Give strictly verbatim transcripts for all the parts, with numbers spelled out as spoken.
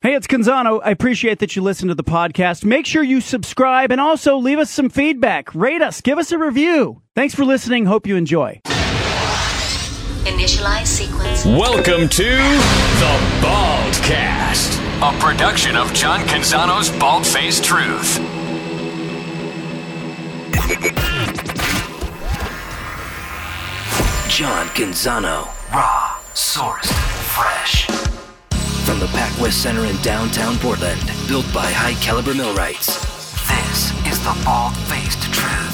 Hey, it's Canzano. I appreciate that you listen to the podcast. Make sure you subscribe and also leave us some feedback. Rate us. Give us a review. Thanks for listening. Hope you enjoy. Initialize sequence. Welcome to The Baldcast, a production of John Canzano's Bald-Faced Truth. John Canzano, raw, sourced, fresh. From the Pac West Center in downtown Portland, built by High Caliber Millwrights. This is The Bald-Faced Truth.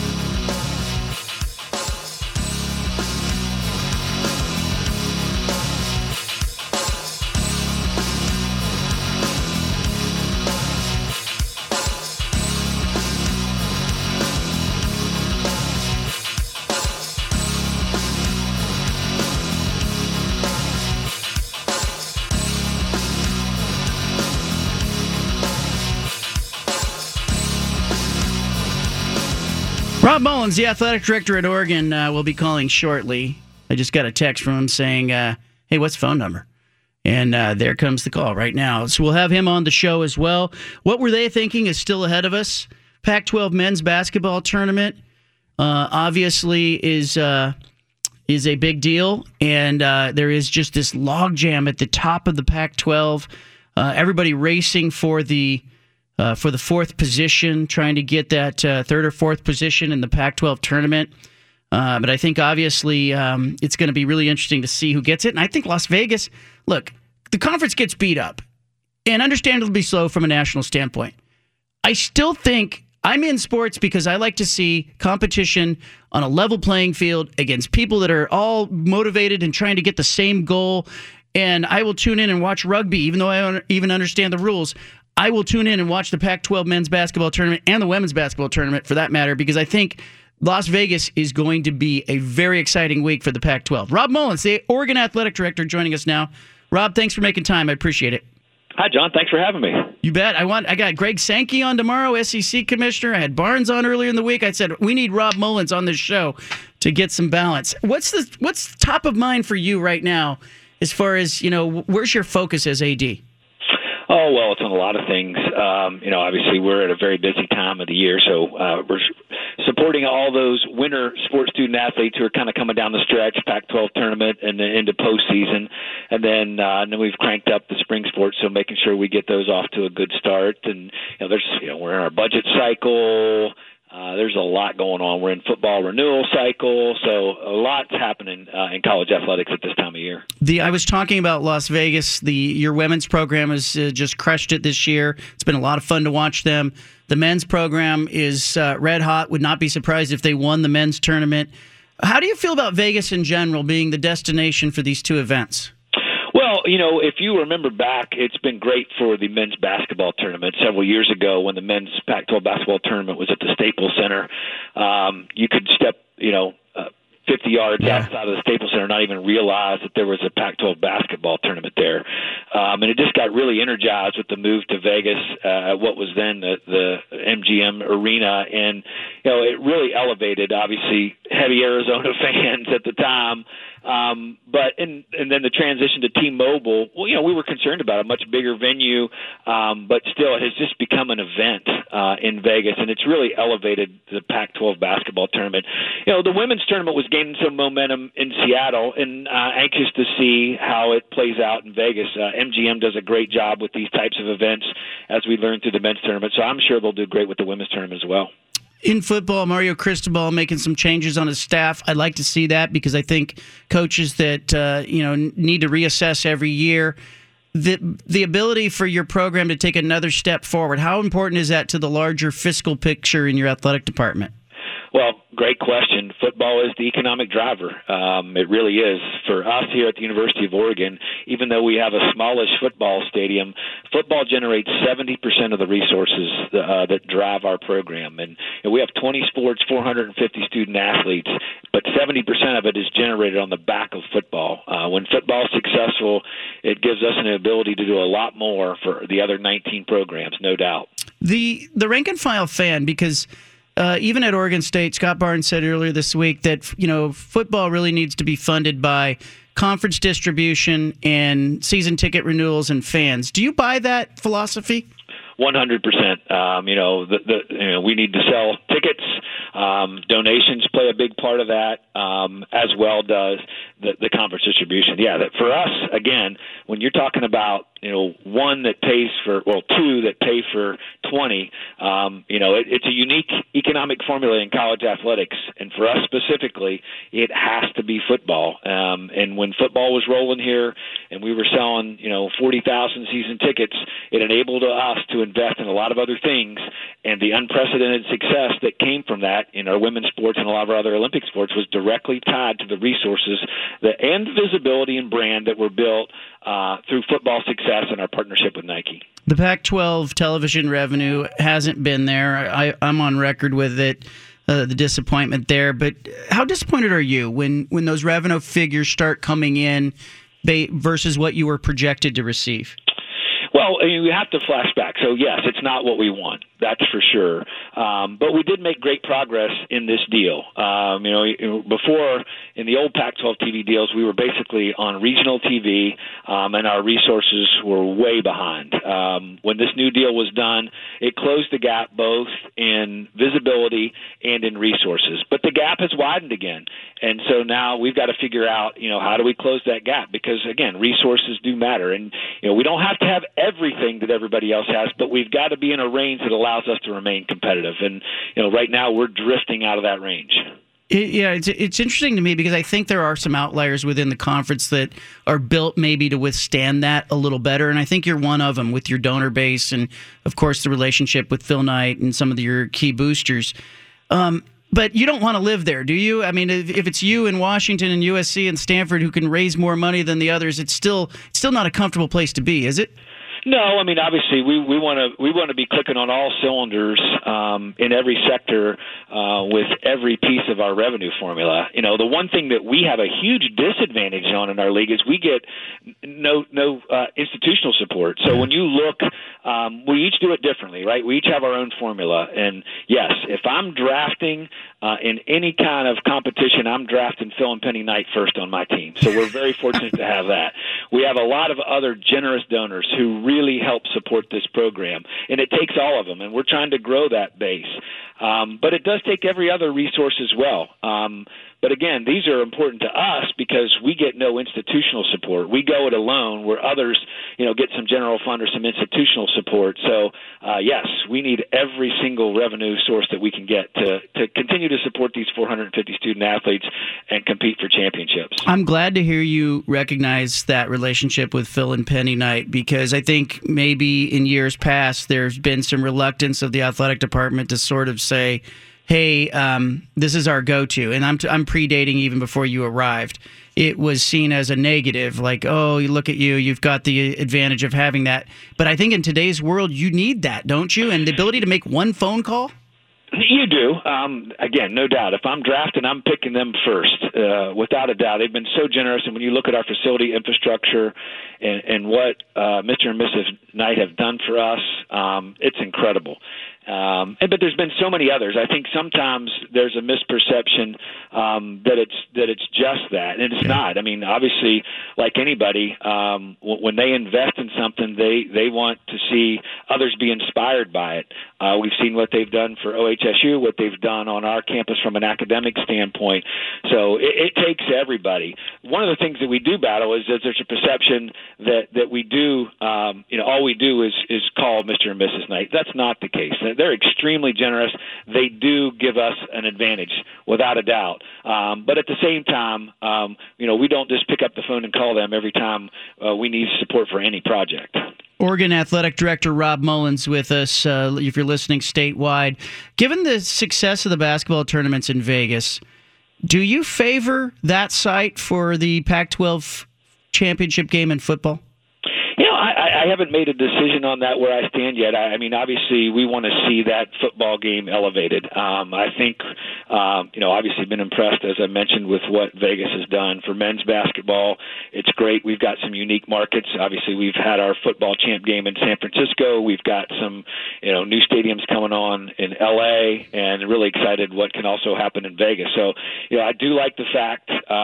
Rob Mullins, the athletic director at Oregon, uh, will be calling shortly. I just got a text from him saying, uh, hey, what's the phone number? And uh, there comes the call right now. So we'll have him on the show as well. What were they thinking is still ahead of us. Pac twelve men's basketball tournament uh, obviously is uh, is a big deal. And uh, there is just this logjam at the top of the Pac twelve. Uh, everybody racing for the Uh, for the fourth position, trying to get that uh, third or fourth position in the Pac twelve tournament. Uh, but I think, obviously, um, it's going to be really interesting to see who gets it. And I think Las Vegas, look, the conference gets beat up, and understandably so from a national standpoint. I still think I'm in sports because I like to see competition on a level playing field against people that are all motivated and trying to get the same goal. And I will tune in and watch rugby, even though I don't even understand the rules. I will tune in and watch the Pac twelve men's basketball tournament and the women's basketball tournament for that matter, because I think Las Vegas is going to be a very exciting week for the Pac twelve. Rob Mullins, the Oregon athletic director, joining us now. Rob, thanks for making time. I appreciate it. Hi, John. Thanks for having me. You bet. I want. I got Greg Sankey on tomorrow, S E C commissioner. I had Barnes on earlier in the week. I said, we need Rob Mullins on this show to get some balance. What's the What's top of mind for you right now as far as, you know, where's your focus as A D? Oh, well, it's on a lot of things. Um, you know, obviously we're at a very busy time of the year, so uh, we're supporting all those winter sports student athletes who are kind of coming down the stretch, Pac twelve tournament and then into postseason. And then, uh, and then we've cranked up the spring sports, so making sure we get those off to a good start. And, you know, there's, you know, we're in our budget cycle. Uh, there's a lot going on. We're in football renewal cycle, so a lot's happening uh, in college athletics at this time of year. The I was talking about Las Vegas. The your women's program has uh, just crushed it this year. It's been a lot of fun to watch them. The men's program is uh, red hot. Would not be surprised if they won the men's tournament. How do you feel about Vegas in general being the destination for these two events? Well, you know, if you remember back, it's been great for the men's basketball tournament several years ago when the men's Pac twelve basketball tournament was at the Staples Center. Um, you could step, you know, uh, fifty yards yeah. outside of the Staples Center, not even realize that there was a Pac twelve basketball tournament there. Um, and it just got really energized with the move to Vegas uh, at what was then the, the M G M Arena. And, you know, it really elevated, obviously, heavy Arizona fans at the time. Um, but and and then the transition to T-Mobile, well, you know, we were concerned about a much bigger venue, um, but still it has just become an event uh, in Vegas, and it's really elevated the Pac twelve basketball tournament. You know, the women's tournament was gaining some momentum in Seattle, and uh, anxious to see how it plays out in Vegas. Uh, M G M does a great job with these types of events as we learn through the men's tournament, so I'm sure they'll do great with the women's tournament as well. In football, Mario Cristobal making some changes on his staff. I'd like to see that because I think coaches that uh, you know need to reassess every year. The the ability for your program to take another step forward, how important is that to the larger fiscal picture in your athletic department? Well, great question. Football is the economic driver. Um, it really is. For us here at the University of Oregon, even though we have a smallish football stadium, football generates seventy percent of the resources uh, that drive our program. And, and we have twenty sports, four hundred fifty student athletes, but seventy percent of it is generated on the back of football. Uh, when football is successful, it gives us an ability to do a lot more for the other nineteen programs, no doubt. The, the rank and file fan, because Uh, even at Oregon State, Scott Barnes said earlier this week that, you know, football really needs to be funded by conference distribution and season ticket renewals and fans. Do you buy that philosophy? one hundred percent. Um, you know, the, the, you know, we need to sell tickets. Um, donations play a big part of that, um, as well does the, the conference distribution. Yeah, that for us, again, when you're talking about, you know, one that pays for, well, two that pay for twenty, um, you know, it, it's a unique economic formula in college athletics. And for us specifically, it has to be football. Um, and when football was rolling here and we were selling, you know, forty thousand season tickets, it enabled us to invest in a lot of other things. And the unprecedented success that came from that in our women's sports and a lot of our other Olympic sports was directly tied to the resources that, and visibility and brand that were built uh, through football success and our partnership with Nike. The Pac twelve television revenue hasn't been there. I, I'm on record with it, uh, the disappointment there. But how disappointed are you when, when those revenue figures start coming in versus what you were projected to receive? Well, I mean, we have to flash back. So, yes, it's not what we want. That's for sure. Um, but we did make great progress in this deal. Um, you know, before, in the old Pac twelve T V deals, we were basically on regional T V, um, and our resources were way behind. Um, when this new deal was done, it closed the gap both in visibility and in resources. But the gap has widened again. And so now we've got to figure out, you know, how do we close that gap? Because, again, resources do matter. And, you know, we don't have to have everything that everybody else has, but we've got to be in a range that allows us to remain competitive. And, you know, right now we're drifting out of that range. It, yeah, it's it's interesting to me because I think there are some outliers within the conference that are built maybe to withstand that a little better, and I think you're one of them with your donor base and, of course, the relationship with Phil Knight and some of your key boosters. Um, but you don't want to live there, do you? I mean, if, if it's you in Washington and U S C and Stanford who can raise more money than the others, it's still it's still not a comfortable place to be, is it? No, I mean, obviously, we we want to we want to be clicking on all cylinders um, in every sector uh, with every piece of our revenue formula. You know, the one thing that we have a huge disadvantage on in our league is we get no no uh, institutional support. So when you look, um, we each do it differently, right? We each have our own formula. And yes, if I'm drafting uh, in any kind of competition, I'm drafting Phil and Penny Knight first on my team. So we're very fortunate to have that. We have a lot of other generous donors who really help support this program, and it takes all of them, and we're trying to grow that base. Um, but it does take every other resource as well. Um, but again, these are important to us because we get no institutional support. We go it alone, where others, you know, get some general fund or some institutional support. So, uh, yes, we need every single revenue source that we can get to to continue to support these four hundred fifty student athletes and compete for championships. I'm glad to hear you recognize that relationship with Phil and Penny Knight, because I think maybe in years past there's been some reluctance of the athletic department to sort of say, hey, um, this is our go-to. And I'm, t- I'm predating even before you arrived. It was seen as a negative, like, oh, you look at you, you've got the advantage of having that. But I think in today's world, you need that, don't you? And the ability to make one phone call? You do. Um, again, no doubt. If I'm drafting, I'm picking them first, uh, without a doubt. They've been so generous, and when you look at our facility infrastructure and, and what uh, Mister and Missus Knight have done for us, um, it's incredible. Um, and, but there's been so many others. I think sometimes there's a misperception um, that it's that it's just that, and it's not. I mean, obviously, like anybody, um, w- when they invest in something, they they want to see others be inspired by it. Uh, we've seen what they've done for O H S U, what they've done on our campus from an academic standpoint. So it, it takes everybody. One of the things that we do battle is that there's a perception that that we do, um, you know, all we do is is call Mister and Missus Knight. That's not the case. They're extremely generous. They do give us an advantage, without a doubt. Um, but at the same time, um, you know, we don't just pick up the phone and call them every time uh, we need support for any project. Oregon Athletic Director Rob Mullins with us, uh, if you're listening statewide. Given the success of the basketball tournaments in Vegas, do you favor that site for the Pac twelve championship game in football? You know, I, I haven't made a decision on that where I stand yet. I, I mean, obviously, we want to see that football game elevated. Um, I think, um, you know, obviously been impressed, as I mentioned, with what Vegas has done for men's basketball. It's great. We've got some unique markets. Obviously, we've had our football champ game in San Francisco. We've got some, you know, new stadiums coming on in L A, and really excited what can also happen in Vegas. So, you know, I do like the fact uh, that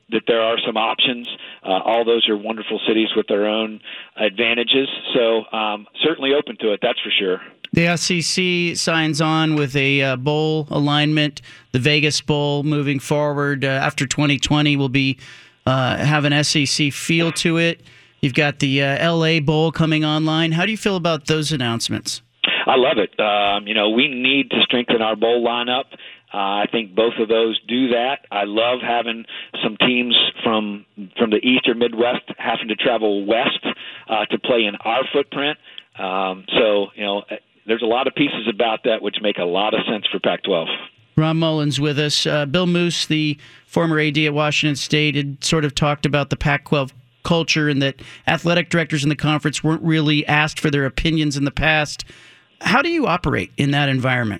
that there are some options. Uh, all those are wonderful cities with their own advantages. So um, certainly open to it, that's for sure. The S E C signs on with a uh, bowl alignment. The Vegas Bowl moving forward uh, after twenty twenty will be uh, have an S E C feel to it. You've got the uh, L A Bowl coming online. How do you feel about those announcements? I love it. Um, you know, we need to strengthen our bowl lineup. Uh, I think both of those do that. I love having some teams from from the East or Midwest having to travel west uh, to play in our footprint. Um, so, you know, there's a lot of pieces about that which make a lot of sense for Pac twelve. Rob Mullins with us. Uh, Bill Moose, the former A D at Washington State, had sort of talked about the Pac twelve culture and that athletic directors in the conference weren't really asked for their opinions in the past. How do you operate in that environment?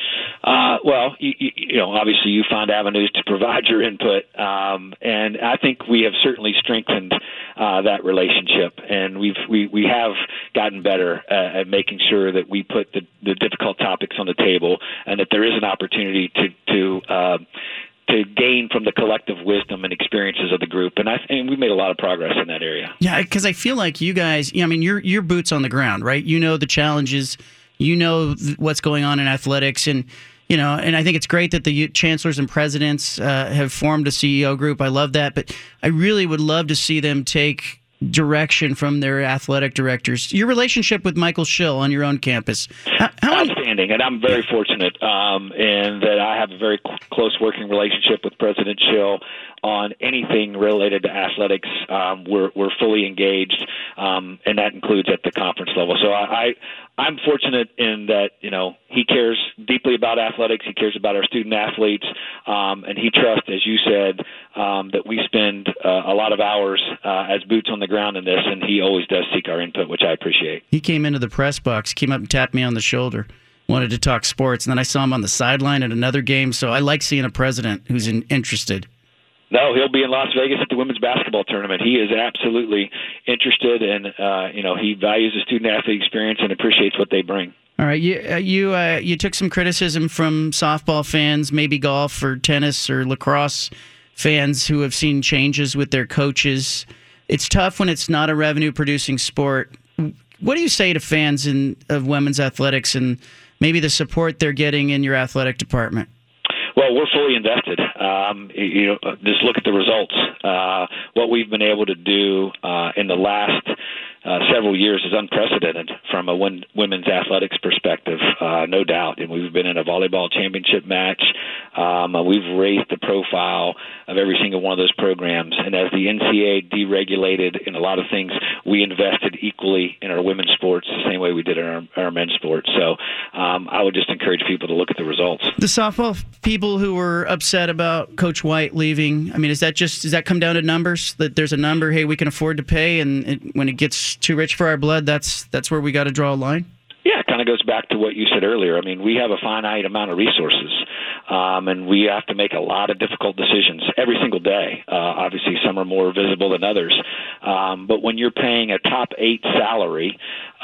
Uh, well, you, you know, obviously you find avenues to provide your input, um, and I think we have certainly strengthened uh, that relationship, and we've we, we have gotten better uh, at making sure that we put the, the difficult topics on the table, and that there is an opportunity to to uh, to gain from the collective wisdom and experiences of the group, and I and we made a lot of progress in that area. Yeah, because I feel like you guys, I mean, you're you're boots on the ground, right? You know the challenges, you know th- what's going on in athletics, and you know, and I think it's great that the chancellors and presidents uh, have formed a C E O group. I love that, but I really would love to see them take direction from their athletic directors. Your relationship with Michael Schill on your own campus, how, how outstanding, and I'm very fortunate um, in that I have a very cl- close working relationship with President Schill on anything related to athletics. Um, we're we're fully engaged, um, and that includes at the conference level. So I, I I'm fortunate in that, you know, he cares deeply about athletics. He cares about our student athletes, um, and he trusts, as you said, um, that we spend uh, a lot of hours uh, as boots on the ground in this, and he always does seek our input, which I appreciate. He came into the press box, came up and tapped me on the shoulder, wanted to talk sports, and then I saw him on the sideline at another game, so I like seeing a president who's in, interested. No, he'll be in Las Vegas at the women's basketball tournament. He is absolutely interested, and uh, you know, he values the student-athlete experience and appreciates what they bring. All right, you uh, you uh, you took some criticism from softball fans, maybe golf or tennis or lacrosse fans who have seen changes with their coaches. It's tough when it's not a revenue-producing sport. What do you say to fans in, of women's athletics and maybe the support they're getting in your athletic department? Well, we're fully invested. Um, you know, just look at the results. Uh, what we've been able to do uh, in the last uh, several years is unprecedented from a win- women's athletics perspective, uh, no doubt. And we've been in a volleyball championship match. Um, we've raised the profile of every single one of those programs. And as the N C A A deregulated in a lot of things, we invested equally in our women's sports the same way we did in our, our men's sports. So um, I would just encourage people to look at the results. The softball people who were upset about Coach White leaving, I mean, is that just, does that come down to numbers? That there's a number, hey, we can afford to pay, and it, when it gets too rich for our blood, that's that's where we got to draw a line? Yeah, it kind of goes back to what you said earlier. I mean, we have a finite amount of resources, um, and we have to make a lot of difficult decisions every single day. Uh, obviously, some are more visible than others. Um, but when you're paying a top eight salary,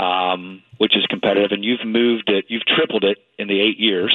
um, which is competitive, and you've moved it, you've tripled it in the eight years,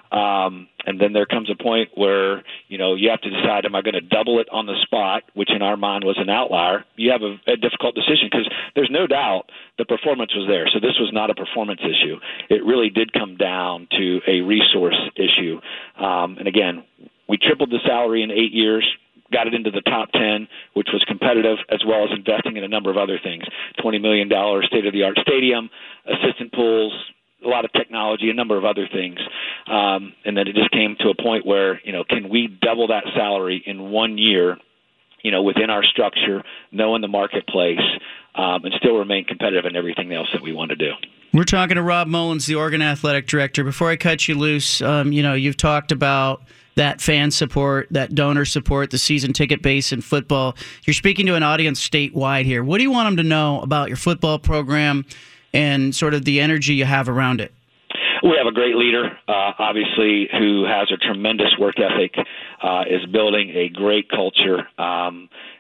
um, and then there comes a point where, you know, you have to decide, am I going to double it on the spot, which in our mind was an outlier? You have a, a difficult decision because there's no doubt the performance was there. So this was not a performance issue. It really did come down to a resource issue. Um, and again, we tripled the salary in eight years, got it into the top ten, which was competitive, as well as investing in a number of other things, twenty million dollars state-of-the-art stadium, assistant pools, a lot of technology, a number of other things. Um, and then it just came to a point where, you know, can we double that salary in one year, you know, within our structure, knowing the marketplace, um, and still remain competitive in everything else that we want to do. We're talking to Rob Mullins, the Oregon Athletic Director. Before I cut you loose, um, you know, you've talked about that fan support, that donor support, the season ticket base in football. You're speaking to an audience statewide here. What do you want them to know about your football program and sort of the energy you have around it? We have a great leader, uh, obviously, who has a tremendous work ethic, uh, is building a great culture. Um,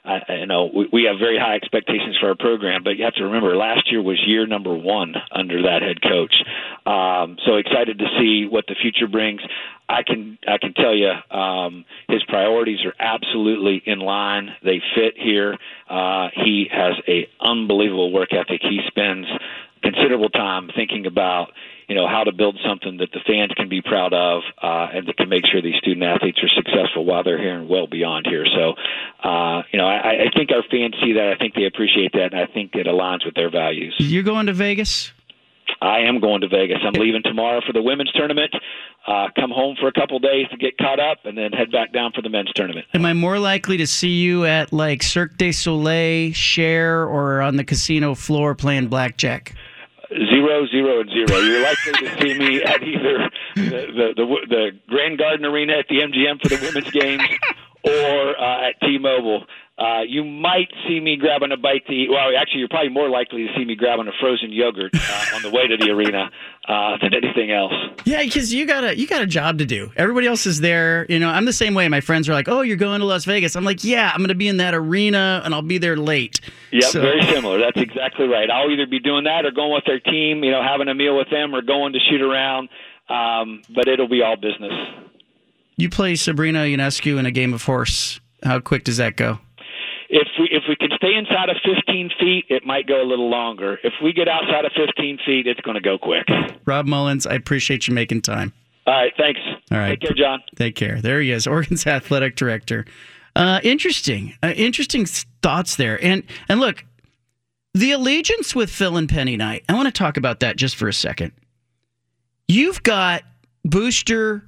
I, I know we, we have very high expectations for our program, but you have to remember last year was year number one under that head coach. Um, so excited to see what the future brings. I can I can tell you um, his priorities are absolutely in line. They fit here. Uh, he has a unbelievable work ethic. He spends considerable time thinking about, you know, how to build something that the fans can be proud of, uh, and that can make sure these student athletes are successful while they're here and well beyond here. So, uh, you know, I, I think our fans see that. I think they appreciate that, and I think it aligns with their values. You're going to Vegas? I am going to Vegas. I'm leaving tomorrow for the women's tournament, uh, come home for a couple days to get caught up, and then head back down for the men's tournament. Am I more likely to see you at, like, Cirque du Soleil, Cher, or on the casino floor playing blackjack? Zero, zero, and zero. You're likely to see me at either the, the, the, the Grand Garden Arena at the M G M for the women's games or uh, at T-Mobile. Uh, you might see me grabbing a bite to eat. Well, actually, you're probably more likely to see me grabbing a frozen yogurt uh, on the way to the arena uh, than anything else. Yeah, because you got a you got a job to do. Everybody else is there. You know, I'm the same way. My friends are like, "Oh, you're going to Las Vegas." I'm like, "Yeah, I'm going to be in that arena, and I'll be there late." Yep, so. Very similar. That's exactly right. I'll either be doing that or going with their team, you know, having a meal with them, or going to shoot around. Um, but it'll be all business. You play Sabrina Ionescu in a game of horse. How quick does that go? If we if we can stay inside of fifteen feet, it might go a little longer. If we get outside of fifteen feet, it's going to go quick. Rob Mullins, I appreciate you making time. All right, thanks. All right. Take care, John. Take care. There he is, Oregon's athletic director. Uh, interesting. Uh, interesting thoughts there. And and look, the allegiance with Phil and Penny Knight, I want to talk about that just for a second. You've got Booster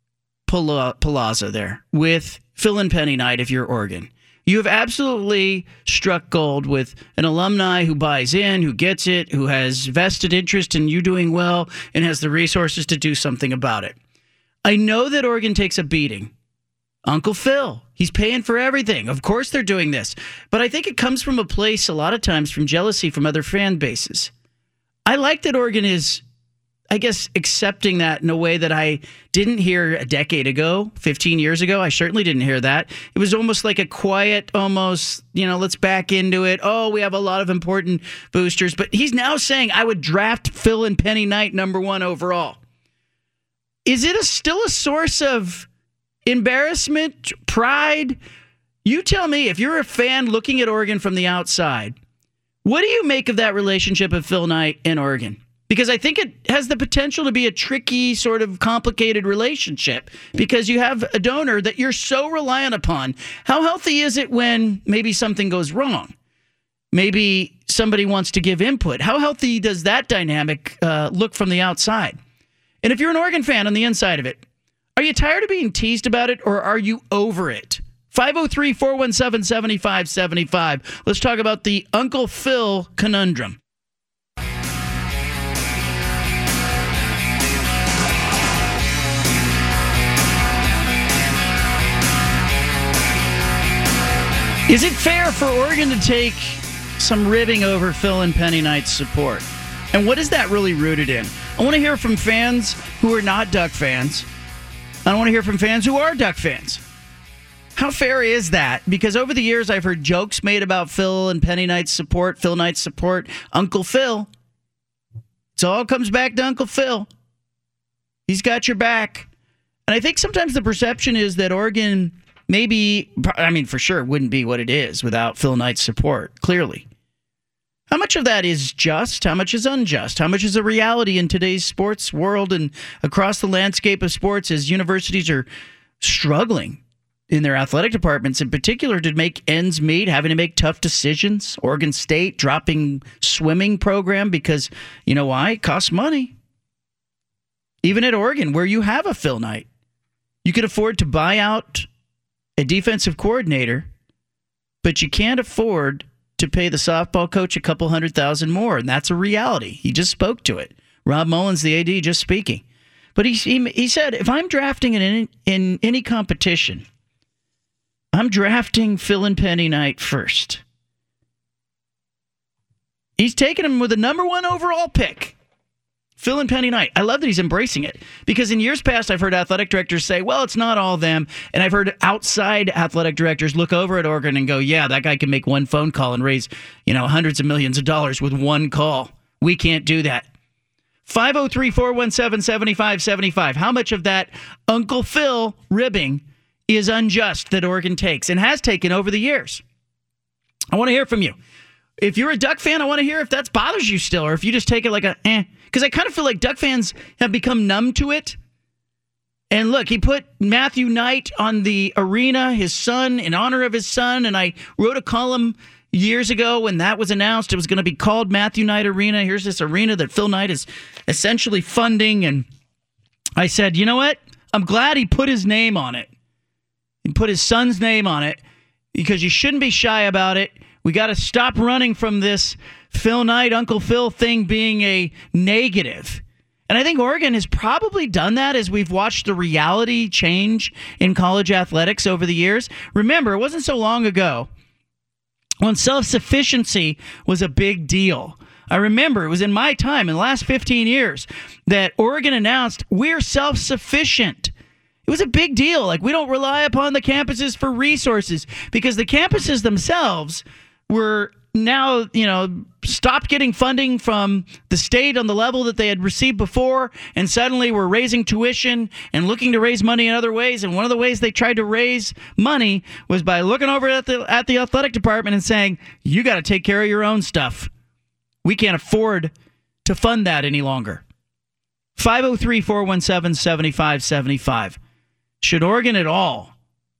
Palazzo there with Phil and Penny Knight if you're Oregon. You have absolutely struck gold with an alumni who buys in, who gets it, who has vested interest in you doing well, and has the resources to do something about it. I know that Oregon takes a beating. Uncle Phil, he's paying for everything. Of course they're doing this. But I think it comes from a place, a lot of times, from jealousy from other fan bases. I like that Oregon is, I guess, accepting that in a way that I didn't hear a decade ago, fifteen years ago. I certainly didn't hear that. It was almost like a quiet, almost, you know, let's back into it. Oh, we have a lot of important boosters. But he's now saying I would draft Phil and Penny Knight number one overall. Is it a, still a source of embarrassment, pride? You tell me, if you're a fan looking at Oregon from the outside, what do you make of that relationship of Phil Knight and Oregon? Because I think it has the potential to be a tricky, sort of complicated relationship because you have a donor that you're so reliant upon. How healthy is it when maybe something goes wrong? Maybe somebody wants to give input. How healthy does that dynamic uh, look from the outside? And if you're an Oregon fan on the inside of it, are you tired of being teased about it, or are you over it? five oh three, four one seven, seven five seven five. Let's talk about the Uncle Phil conundrum. Is it fair for Oregon to take some ribbing over Phil and Penny Knight's support? And what is that really rooted in? I want to hear from fans who are not Duck fans. I want to hear from fans who are Duck fans. How fair is that? Because over the years, I've heard jokes made about Phil and Penny Knight's support, Phil Knight's support, Uncle Phil. It all comes back to Uncle Phil. He's got your back. And I think sometimes the perception is that Oregon maybe, I mean, for sure, wouldn't be what it is without Phil Knight's support, clearly. How much of that is just? How much is unjust? How much is a reality in today's sports world and across the landscape of sports as universities are struggling in their athletic departments in particular to make ends meet, having to make tough decisions? Oregon State dropping swimming program because, you know why? It costs money. Even at Oregon, where you have a Phil Knight, you could afford to buy out a defensive coordinator, but you can't afford to pay the softball coach a couple hundred thousand more, and that's a reality. He just spoke to it. Rob Mullins, the A D, just speaking. But he he, he said, if I'm drafting in any, in any competition, I'm drafting Phil and Penny Knight first. He's taking him with a number one overall pick. Phil and Penny Knight. I love that he's embracing it, because in years past I've heard athletic directors say, well, it's not all them. And I've heard outside athletic directors look over at Oregon and go, yeah, that guy can make one phone call and raise, you know, hundreds of millions of dollars with one call. We can't do that. five oh three, four one seven, seven five seven five. How much of that Uncle Phil ribbing is unjust that Oregon takes and has taken over the years? I want to hear from you. If you're a Duck fan, I want to hear if that bothers you still, or if you just take it like a eh. Because I kind of feel like Duck fans have become numb to it. And look, he put Matthew Knight on the arena, his son, in honor of his son. And I wrote a column years ago when that was announced. It was going to be called Matthew Knight Arena. Here's this arena that Phil Knight is essentially funding. And I said, you know what? I'm glad he put his name on it. He put his son's name on it, because you shouldn't be shy about it. We got to stop running from this Phil Knight, Uncle Phil thing being a negative. And I think Oregon has probably done that as we've watched the reality change in college athletics over the years. Remember, it wasn't so long ago when self-sufficiency was a big deal. I remember it was in my time, in the last fifteen years, that Oregon announced we're self-sufficient. It was a big deal. Like, we don't rely upon the campuses for resources, because the campuses themselves were now, you know, stopped getting funding from the state on the level that they had received before, and suddenly were raising tuition and looking to raise money in other ways. And one of the ways they tried to raise money was by looking over at the at the athletic department and saying, you got to take care of your own stuff. We can't afford to fund that any longer. five oh three, four one seven, seven five seven five. Should Oregon at all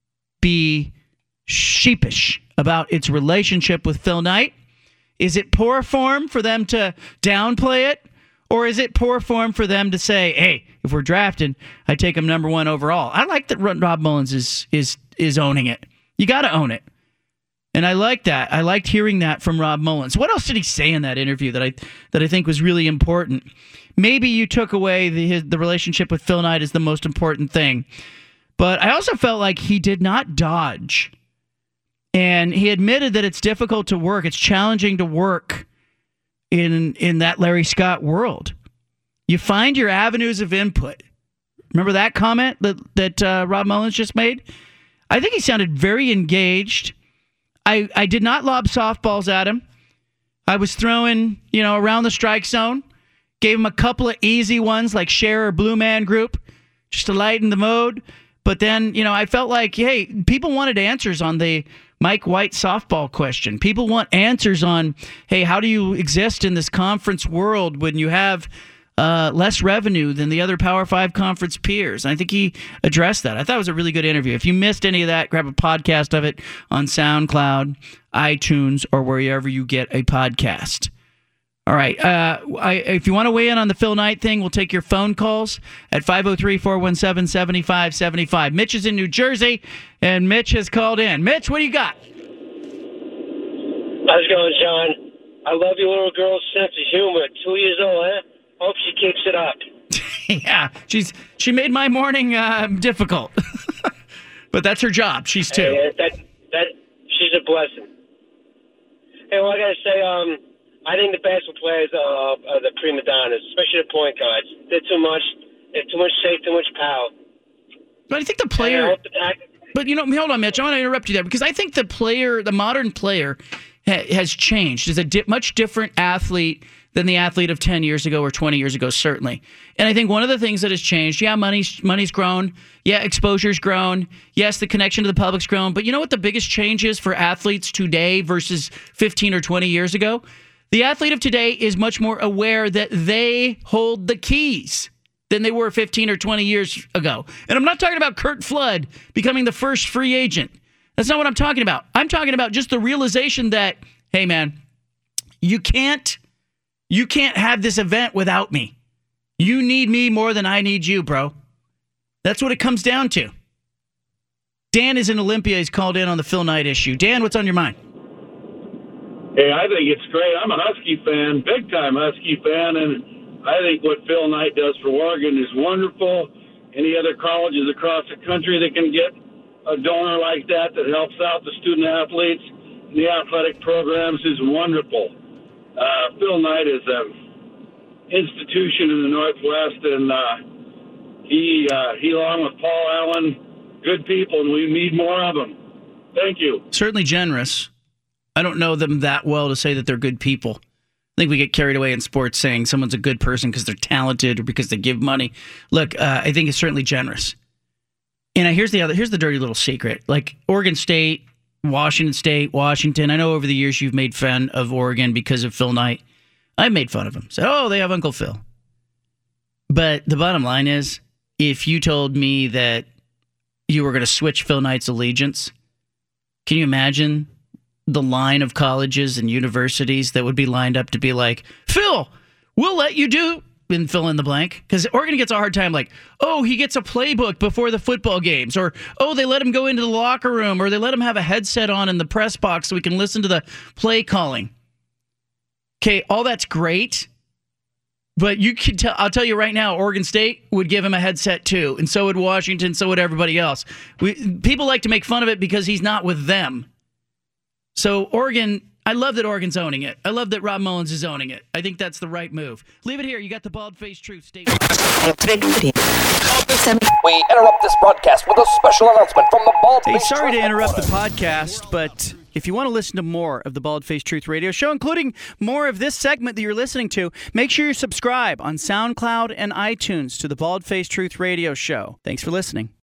be sheepish about its relationship with Phil Knight? Is it poor form for them to downplay it? Or is it poor form for them to say, hey, if we're drafted, I take him number one overall? I like that Rob Mullins is is is owning it. You got to own it. And I like that. I liked hearing that from Rob Mullins. What else did he say in that interview that I that I think was really important? Maybe you took away the his, the relationship with Phil Knight as the most important thing. But I also felt like he did not dodge. And he admitted that it's difficult to work. It's challenging to work in in that Larry Scott world. You find your avenues of input. Remember that comment that, that uh, Rob Mullins just made? I think he sounded very engaged. I, I did not lob softballs at him. I was throwing, you know, around the strike zone. Gave him a couple of easy ones like Cher or Blue Man Group just to lighten the mode. But then, you know, I felt like, hey, people wanted answers on the Mike White softball question. People want answers on, hey, how do you exist in this conference world when you have uh, less revenue than the other Power Five conference peers? And I think he addressed that. I thought it was a really good interview. If you missed any of that, grab a podcast of it on SoundCloud, iTunes, or wherever you get a podcast. All right. Uh, I, if you want to weigh in on the Phil Knight thing, we'll take your phone calls at five oh three, four one seven, seven five seven five. Mitch is in New Jersey, and Mitch has called in. Mitch, what do you got? How's it going, John? I love your little girl's sense of humor. Two years old, huh? Hope she keeps it up. Yeah, she's she made my morning uh, difficult. But that's her job. She's two. Hey, that, that, she's a blessing. Hey, well, I got to say, um... I think the basketball players are, are the prima donnas, especially the point guards. They're too much. They're too much safe, too much power. But I think the player. But you know, hold on, Mitch. I want to interrupt you there because I think the player, the modern player, ha, has changed. Is a di- much different athlete than the athlete of ten years ago or twenty years ago, certainly. And I think one of the things that has changed, yeah, money's money's grown. Yeah, exposure's grown. Yes, the connection to the public's grown. But you know what the biggest change is for athletes today versus fifteen or twenty years ago? The athlete of today is much more aware that they hold the keys than they were fifteen or twenty years ago. And I'm not talking about Curt Flood becoming the first free agent. That's not what I'm talking about. I'm talking about just the realization that, hey, man, you can't, you can't have this event without me. You need me more than I need you, bro. That's what it comes down to. Dan is in Olympia. He's called in on the Phil Knight issue. Dan, what's on your mind? Hey, I think it's great. I'm a Husky fan, big-time Husky fan, and I think what Phil Knight does for Oregon is wonderful. Any other colleges across the country that can get a donor like that that helps out the student-athletes and the athletic programs is wonderful. Uh, Phil Knight is a institution in the Northwest, and uh, he, uh, he, along with Paul Allen, good people, and we need more of them. Thank you. Certainly generous. I don't know them that well to say that they're good people. I think we get carried away in sports saying someone's a good person because they're talented or because they give money. Look, uh, I think it's certainly generous. And here's the other. Here's the dirty little secret. Like Oregon State, Washington State, Washington. I know over the years you've made fun of Oregon because of Phil Knight. I made fun of him. Said, oh, they have Uncle Phil. But the bottom line is, if you told me that you were going to switch Phil Knight's allegiance, can you imagine the line of colleges and universities that would be lined up to be like, Phil, we'll let you do, and fill in the blank? Because Oregon gets a hard time like, oh, he gets a playbook before the football games, or, oh, they let him go into the locker room, or they let him have a headset on in the press box so we can listen to the play calling. Okay, all that's great, but you can tell, I'll tell you right now, Oregon State would give him a headset too, and so would Washington, so would everybody else. We, people like to make fun of it because he's not with them. So Oregon, I love that Oregon's owning it. I love that Rob Mullins is owning it. I think that's the right move. Leave it here. You got the bald-faced truth. Stay. We interrupt this broadcast with a special announcement from the Bald-Faced Hey, sorry Truth to interrupt the headquarters. podcast, but if you want to listen to more of the Bald-Faced Truth Radio Show, including more of this segment that you're listening to, make sure you subscribe on SoundCloud and iTunes to the Bald-Faced Truth Radio Show. Thanks for listening.